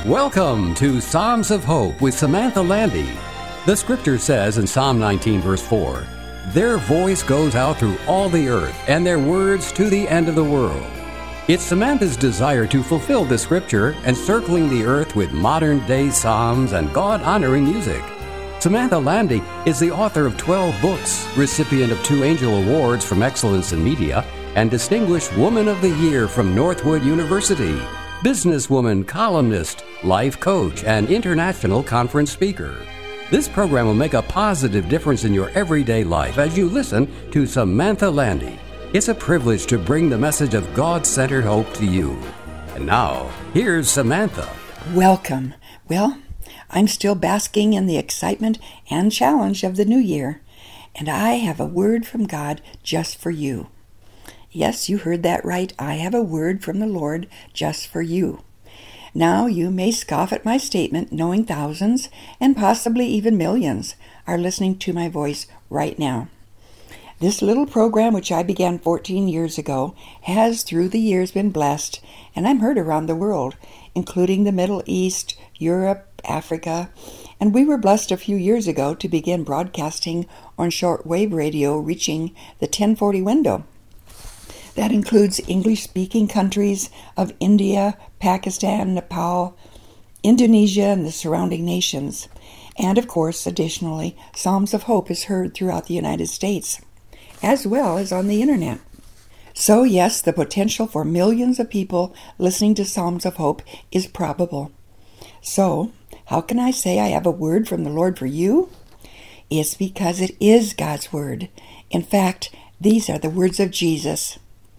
Welcome to Psalms of Hope with Samantha Landy. The scripture says in Psalm 19 verse 4, "Their voice goes out through all the earth, and their words to the end of the world." It's Samantha's desire to fulfill the scripture, encircling the earth with modern-day psalms and God-honoring music. Samantha Landy is the author of 12 books, recipient of 2 Angel Awards from Excellence in Media, and Distinguished Woman of the Year from Northwood University. Businesswoman, columnist, life coach, and international conference speaker. This program will make a positive difference in your everyday life as you listen to Samantha Landy. It's a privilege to bring the message of God-centered hope to you. And now, here's Samantha. Welcome. Well, I'm still basking in the excitement and challenge of the new year, and I have a word from God just for you. Yes, you heard that right. I have a word from the Lord just for you. Now, you may scoff at my statement, knowing thousands and possibly even millions are listening to my voice right now. This little program, which I began 14 years ago, has through the years been blessed, and I'm heard around the world, including the Middle East, Europe, Africa, and we were blessed a few years ago to begin broadcasting on shortwave radio, reaching the 1040 window. That includes English-speaking countries of India, Pakistan, Nepal, Indonesia, and the surrounding nations. And, of course, additionally, Psalms of Hope is heard throughout the United States, as well as on the Internet. So, yes, the potential for millions of people listening to Psalms of Hope is probable. So, how can I say I have a word from the Lord for you? It's because it is God's word. In fact, these are the words of Jesus.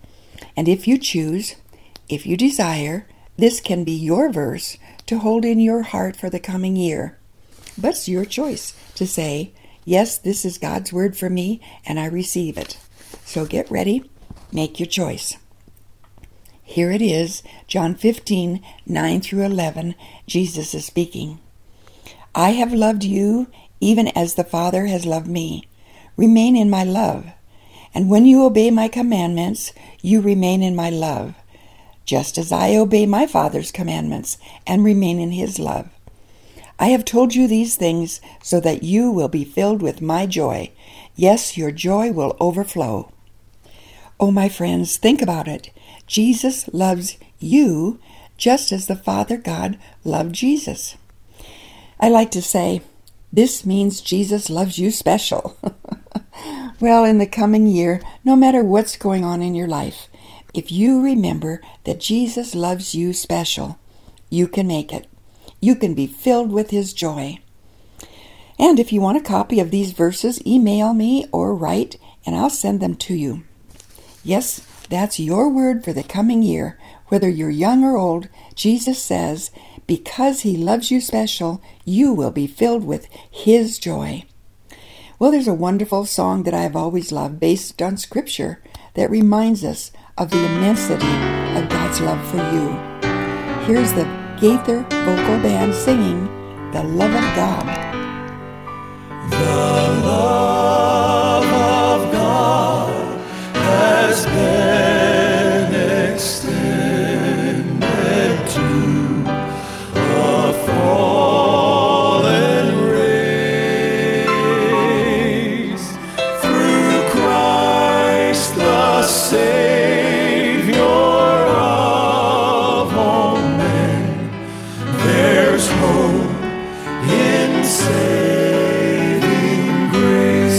And if you choose, if you desire, this can be your verse to hold in your heart for the coming year. But it's your choice to say, yes, this is God's word for me, and I receive it. So get ready, make your choice. Here it is, John 15, 9 through 11, Jesus is speaking. I have loved you even as the Father has loved me. Remain in my love. And when you obey my commandments, you remain in my love, just as I obey my Father's commandments and remain in his love. I have told you these things so that you will be filled with my joy. Yes, your joy will overflow. Oh, my friends, think about it. Jesus loves you just as the Father God loved Jesus. I like to say, this means Jesus loves you special. Well, in the coming year, no matter what's going on in your life, if you remember that Jesus loves you special, you can make it. You can be filled with his joy. And if you want a copy of these verses, email me or write, and I'll send them to you. Yes, that's your word for the coming year. Whether you're young or old, Jesus says, because he loves you special, you will be filled with his joy. Well, there's a wonderful song that I've always loved based on Scripture that reminds us of the immensity of God's love for you. Here's the Gaither Vocal Band singing The Love of God. The love of God has been extended to a fallen race through Christ the Savior of all men. There's hope in saving grace.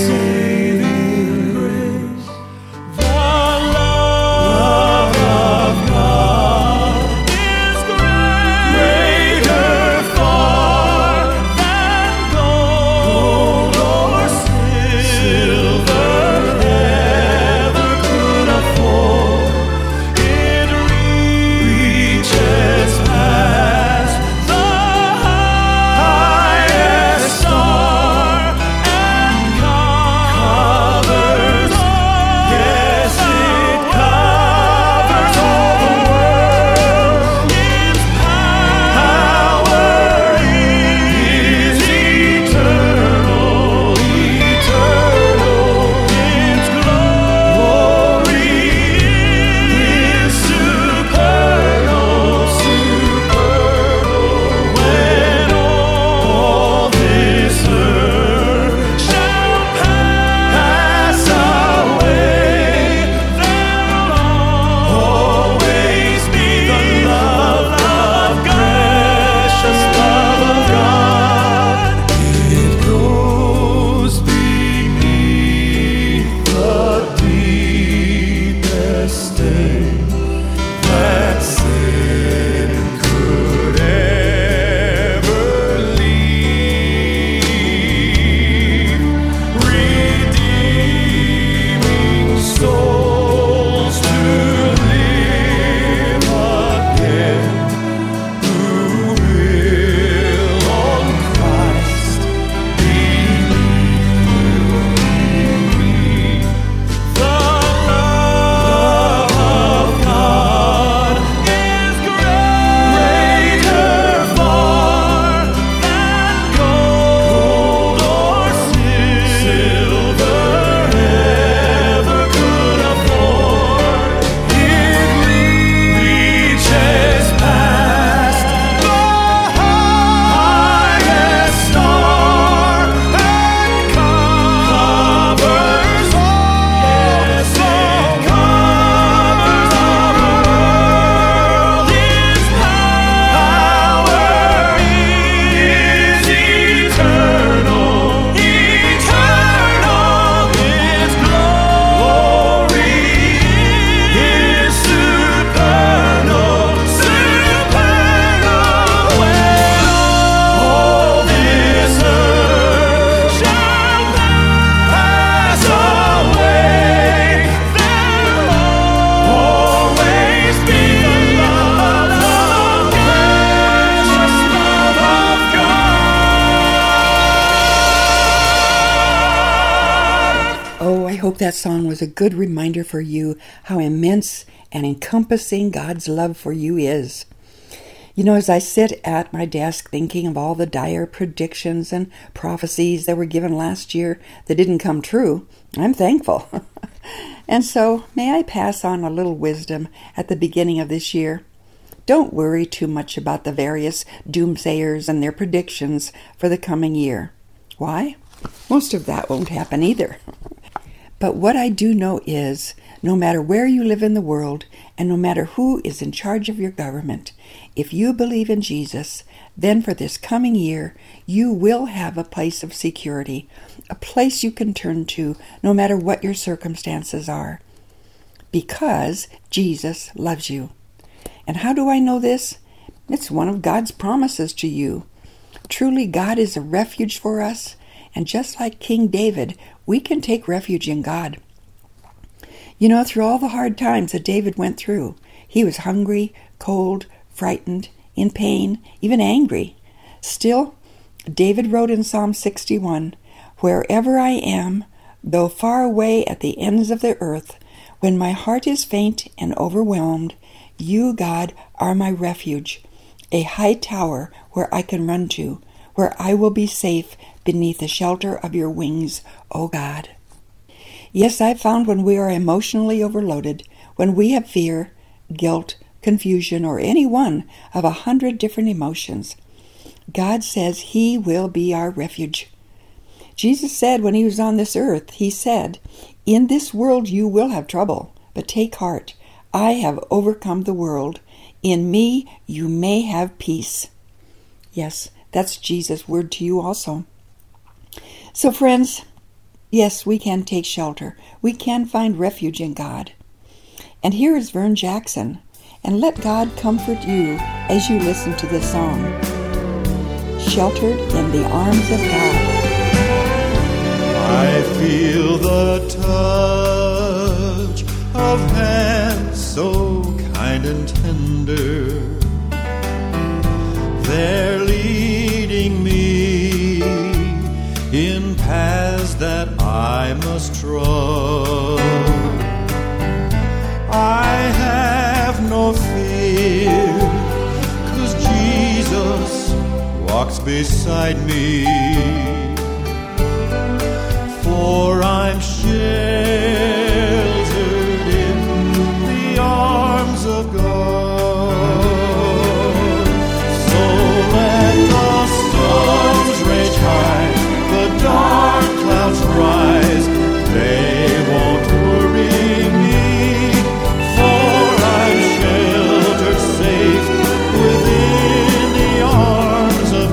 hope that song was a good reminder for you how immense and encompassing God's love for you is. You know, as I sit at my desk thinking of all the dire predictions and prophecies that were given last year that didn't come true, I'm thankful. And so, may I pass on a little wisdom at the beginning of this year? Don't worry too much about the various doomsayers and their predictions for the coming year. Why? Most of that won't happen either. But what I do know is, no matter where you live in the world, and no matter who is in charge of your government, if you believe in Jesus, then for this coming year, you will have a place of security, a place you can turn to no matter what your circumstances are, because Jesus loves you. And how do I know this? It's one of God's promises to you. Truly, God is a refuge for us, and just like King David, we can take refuge in God. You know, through all the hard times that David went through, he was hungry, cold, frightened, in pain, even angry. Still, David wrote in Psalm 61, "Wherever I am, though far away at the ends of the earth, when my heart is faint and overwhelmed, you, God, are my refuge, a high tower where I can run to, where I will be safe beneath the shelter of your wings, O God." Yes, I've found when we are emotionally overloaded, when we have fear, guilt, confusion, or any one of 100 different emotions, God says He will be our refuge. Jesus said when He was on this earth, He said, "In this world you will have trouble, but take heart. I have overcome the world. In me you may have peace." Yes, that's Jesus' word to you also. So friends, yes, we can take shelter. We can find refuge in God. And here is Vern Jackson. And let God comfort you as you listen to this song. Sheltered in the arms of God. I feel the touch of hands so kind and tender. They're leading me in paths that I must trust. I have no fear, 'cause Jesus walks beside me. For I'm sheltered in the arms of God. So let the storms rage high, the dark clouds rise, they won't worry me, for I'm sheltered safe within the arms of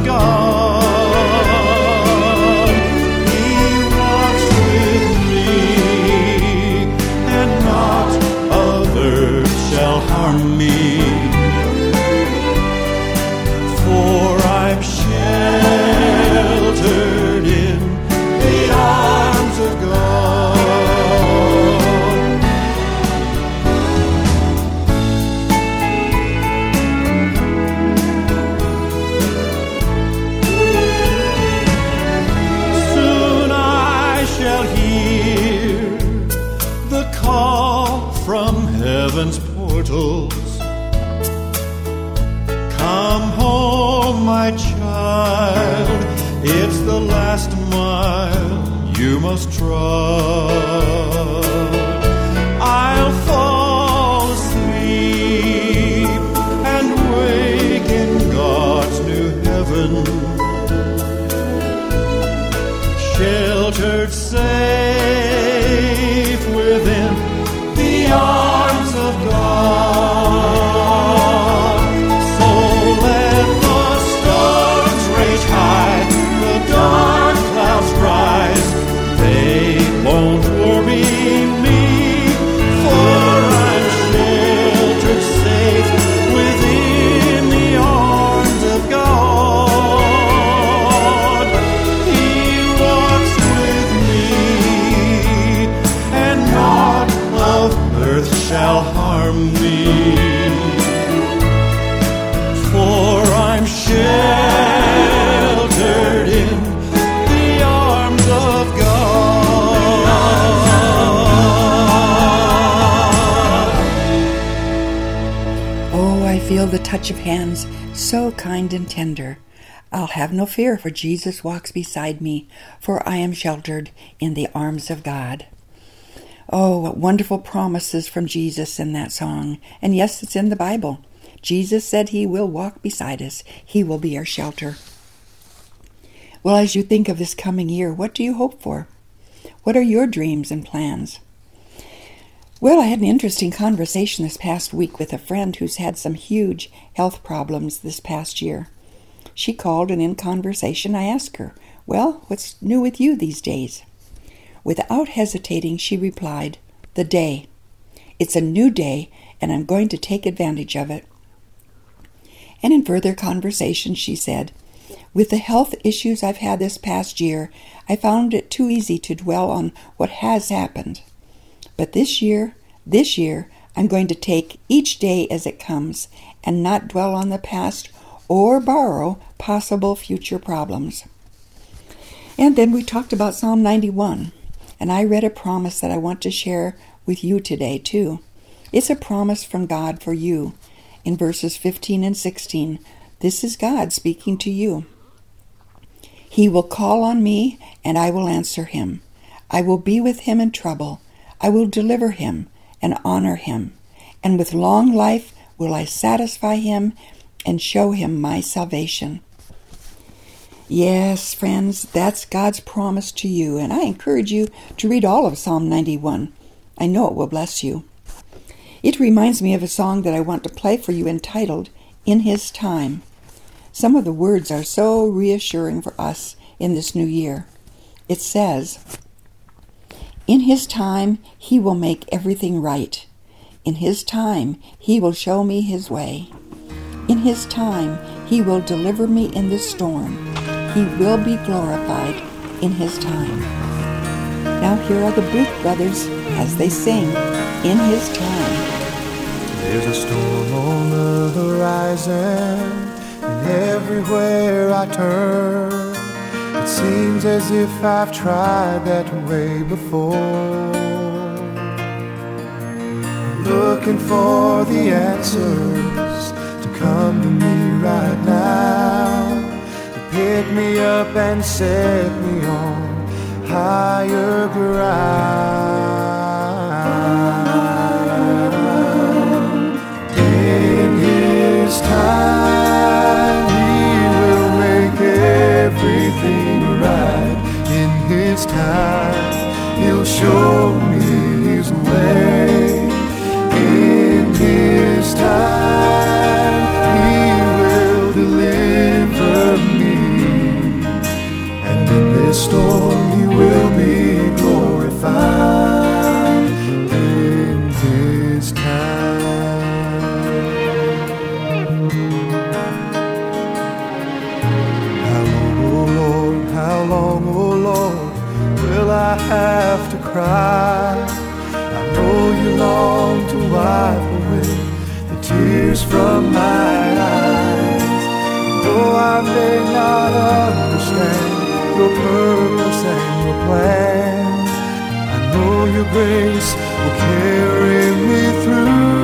God. He walks with me, and not others shall harm me, for I'm sheltered in the arms of God. Soon I shall hear the call from heaven's portals. Come home, my child, it's the last mile you must trod. I'll fall asleep and wake in God's new heaven, sheltered safe within the arms of God. So let the storms rage high, the dark clouds rise, they won't worry me, for I'm sheltered safe within the arms of God. He walks with me, and naught of earth shall harm me, for I'm sheltered in the arms of God. feel the touch of hands so kind and tender. I'll have no fear, for Jesus walks beside me, for I am sheltered in the arms of God. Oh, what wonderful promises from Jesus in that song. And yes, it's in the Bible. Jesus said he will walk beside us. He will be our shelter. Well, as you think of this coming year, what do you hope for? What are your dreams and plans? Well, I had an interesting conversation this past week with a friend who's had some huge health problems this past year. She called, and in conversation I asked her, well, what's new with you these days? Without hesitating, she replied, the day. It's a new day, and I'm going to take advantage of it. And in further conversation, she said, with the health issues I've had this past year, I found it too easy to dwell on what has happened. But this year, I'm going to take each day as it comes and not dwell on the past or borrow possible future problems. And then we talked about Psalm 91, and I read a promise that I want to share with you today too. It's a promise from God for you in verses 15 and 16. This is God speaking to you. He will call on me, and I will answer him. I will be with him in trouble. I will deliver him and honor him. And with long life will I satisfy him and show him my salvation. Yes, friends, that's God's promise to you, and I encourage you to read all of Psalm 91. I know it will bless you. It reminds me of a song that I want to play for you entitled, In His Time. Some of the words are so reassuring for us in this new year. It says, in his time he will make everything right. In his time he will show me his way. In his time he will deliver me in the storm. He will be glorified in his time. Now here are the Booth Brothers as they sing, In His Time. There's a storm on the horizon, and everywhere I turn, it seems as if I've tried that way before. Looking for the answers to come to me right now, to pick me up and set me on higher ground. In his time he will make everything right. In his time he'll show me his way. In his time he will deliver me, and in this storm he will be glorified. In his time. How long, oh Lord, will I have to cry? I know you long to wipe away the tears from my eyes. Though I may not understand your purpose and your plan, I know your grace will carry me through.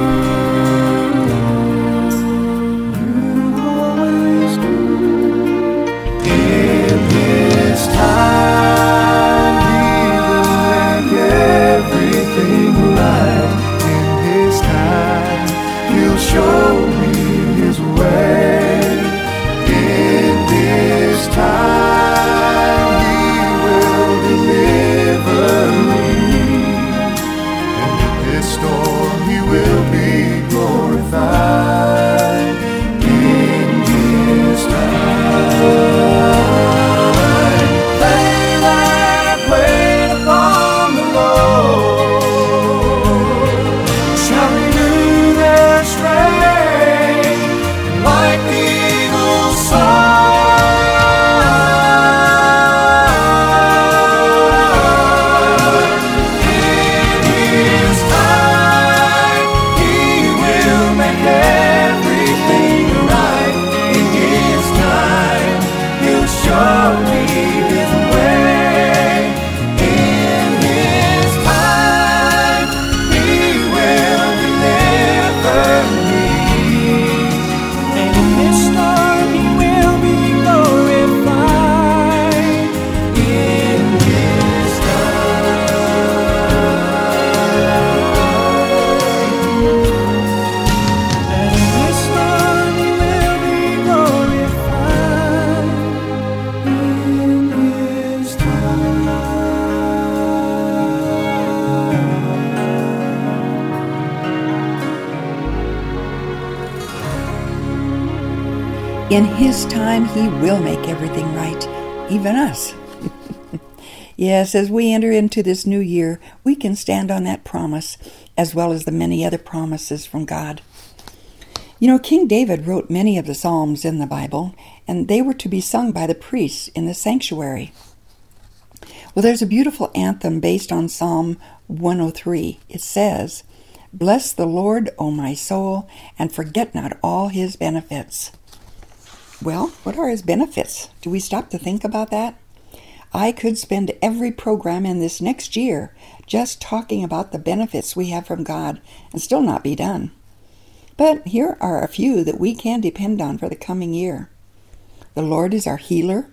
You always do. In his time he will make everything right. In his time he'll show me his way. In his time he will deliver me, and in this storm he will be glorified. In his time. They that wait upon the Lord shall renew their strength like the eagle's soar. In his time In His time, He will make everything right, even us. Yes, as we enter into this new year, we can stand on that promise, as well as the many other promises from God. You know, King David wrote many of the Psalms in the Bible, and they were to be sung by the priests in the sanctuary. Well, there's a beautiful anthem based on Psalm 103. It says, "Bless the Lord, O my soul, and forget not all His benefits." Well, what are His benefits? Do we stop to think about that? I could spend every program in this next year just talking about the benefits we have from God and still not be done. But here are a few that we can depend on for the coming year. The Lord is our healer,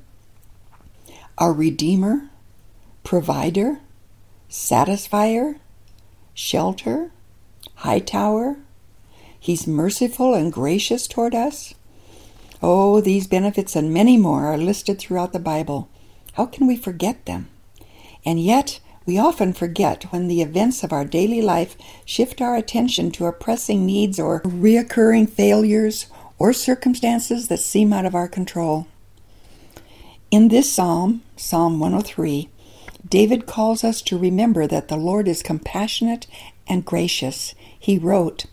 our Redeemer, provider, satisfier, shelter, high tower. He's merciful and gracious toward us. Oh, these benefits and many more are listed throughout the Bible. How can we forget them? And yet, we often forget when the events of our daily life shift our attention to our pressing needs or reoccurring failures or circumstances that seem out of our control. In this psalm, Psalm 103, David calls us to remember that the Lord is compassionate and gracious. He wrote,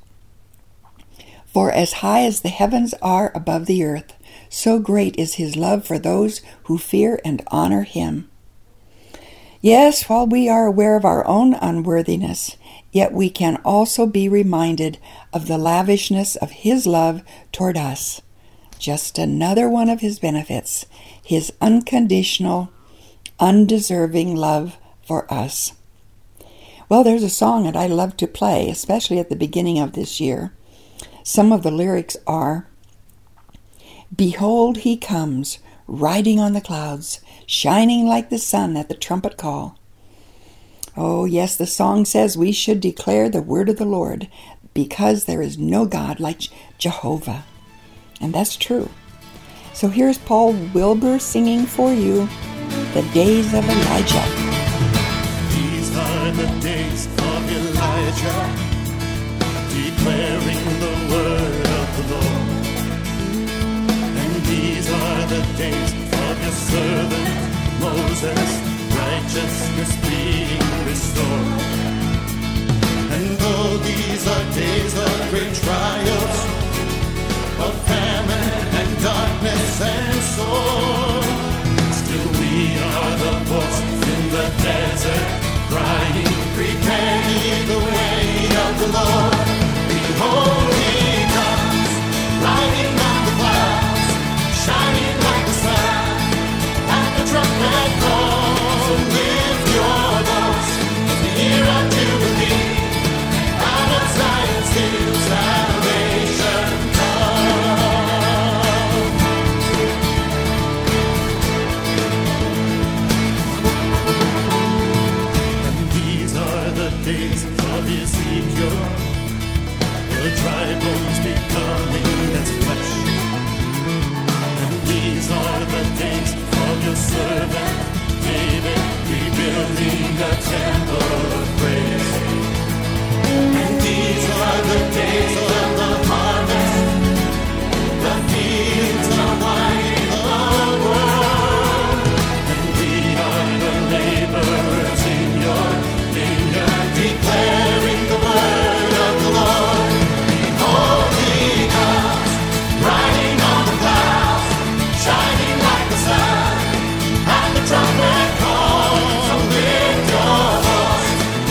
"For as high as the heavens are above the earth, so great is His love for those who fear and honor Him." Yes, while we are aware of our own unworthiness, yet we can also be reminded of the lavishness of His love toward us. Just another one of His benefits, His unconditional, undeserving love for us. Well, there's a song that I love to play, especially at the beginning of this year. Some of the lyrics are, "Behold, He comes, riding on the clouds, shining like the sun at the trumpet call." Oh, yes, the song says we should declare the word of the Lord, because there is no God like Jehovah. And that's true. So here's Paul Wilbur singing for you, "The Days of Elijah." These are the days of Elijah, declaring the word of the Lord. And these are the days of your servant Moses, righteousness being restored. And though these are days of great trials, of famine and darkness and sword, still we are the voice in the desert, crying, "Prepare ye the way of the Lord. Behold, He comes, riding on the clouds, shining like the sun. At the trumpet call, so lift your voice in the year of Jubilee. Out of Zion's hill, salvation comes." And these are the days of Ezekiel, the dry bones becoming as flesh. And these are the days of your servant David, rebuilding a temple of praise. And these are the days of the harvest, the fields are winding the world. And we are the laborers in your vineyard, declaring the word of the Lord. Behold, He comes, riding on the clouds, shining like the sun. At the trumpet call, so lift your voice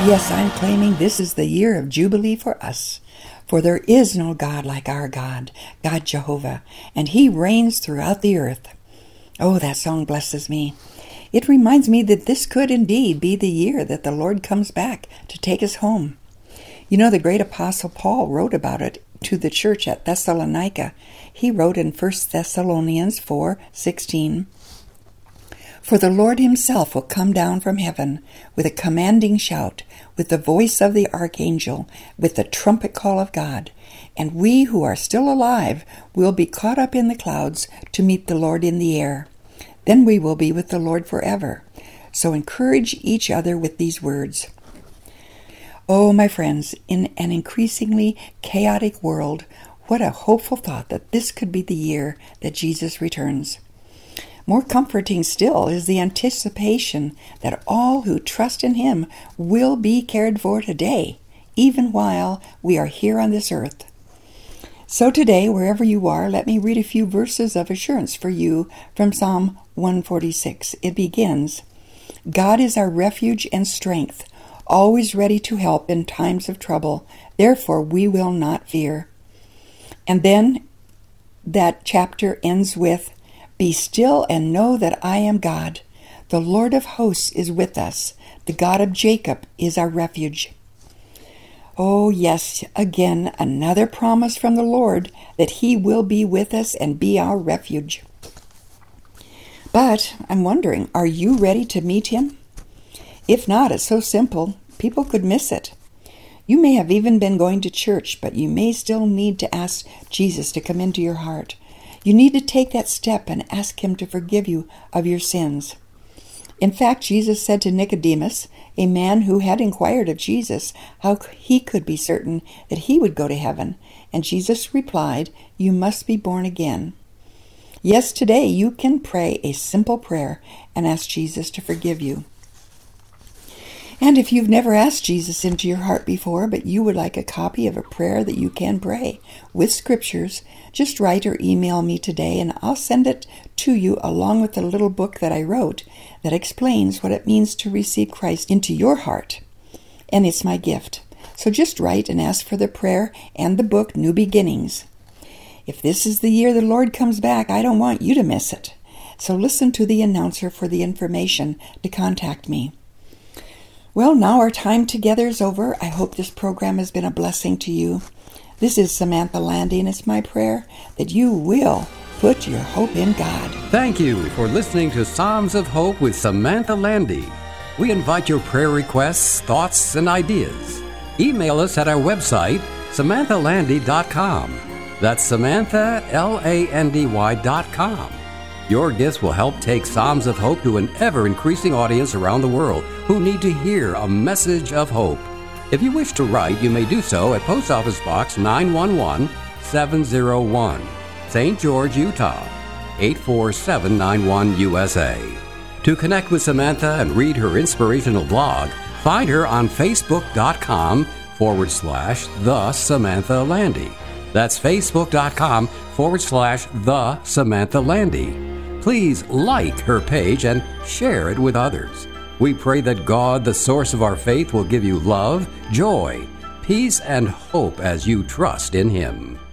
yes, I'm claiming this is the year of Jubilee for us. For there is no God like our God, God Jehovah, and He reigns throughout the earth. Oh, that song blesses me. It reminds me that this could indeed be the year that the Lord comes back to take us home. You know, the great apostle Paul wrote about it to the church at Thessalonica. He wrote in 1 Thessalonians 4:16, "For the Lord Himself will come down from heaven with a commanding shout, with the voice of the archangel, with the trumpet call of God, and we who are still alive will be caught up in the clouds to meet the Lord in the air. Then we will be with the Lord forever. So encourage each other with these words." Oh, my friends, in an increasingly chaotic world, what a hopeful thought that this could be the year that Jesus returns. More comforting still is the anticipation that all who trust in Him will be cared for today, even while we are here on this earth. So today, wherever you are, let me read a few verses of assurance for you from Psalm 146. It begins, "God is our refuge and strength, always ready to help in times of trouble. Therefore we will not fear." And then that chapter ends with, "Be still and know that I am God. The Lord of hosts is with us. The God of Jacob is our refuge." Oh yes, again, another promise from the Lord that He will be with us and be our refuge. But I'm wondering, are you ready to meet Him? If not, it's so simple, people could miss it. You may have even been going to church, but you may still need to ask Jesus to come into your heart. You need to take that step and ask Him to forgive you of your sins. In fact, Jesus said to Nicodemus, a man who had inquired of Jesus how he could be certain that he would go to heaven, and Jesus replied, "You must be born again." Yes, today you can pray a simple prayer and ask Jesus to forgive you. And if you've never asked Jesus into your heart before, but you would like a copy of a prayer that you can pray with scriptures, just write or email me today and I'll send it to you along with the little book that I wrote that explains what it means to receive Christ into your heart. And it's my gift. So just write and ask for the prayer and the book, New Beginnings. If this is the year the Lord comes back, I don't want you to miss it. So listen to the announcer for the information to contact me. Well, now our time together is over. I hope this program has been a blessing to you. This is Samantha Landy, and it's my prayer that you will put your hope in God. Thank you for listening to Psalms of Hope with Samantha Landy. We invite your prayer requests, thoughts, and ideas. Email us at our website, SamanthaLandy.com. That's SamanthaLandy.com. Your gifts will help take Psalms of Hope to an ever-increasing audience around the world who need to hear a message of hope. If you wish to write, you may do so at Post Office Box 911701, St. George, Utah, 84791 USA. To connect with Samantha and read her inspirational blog, find her on Facebook.com/The Samantha Landy. That's Facebook.com/The Samantha Landy. Please like her page and share it with others. We pray that God, the source of our faith, will give you love, joy, peace, and hope as you trust in Him.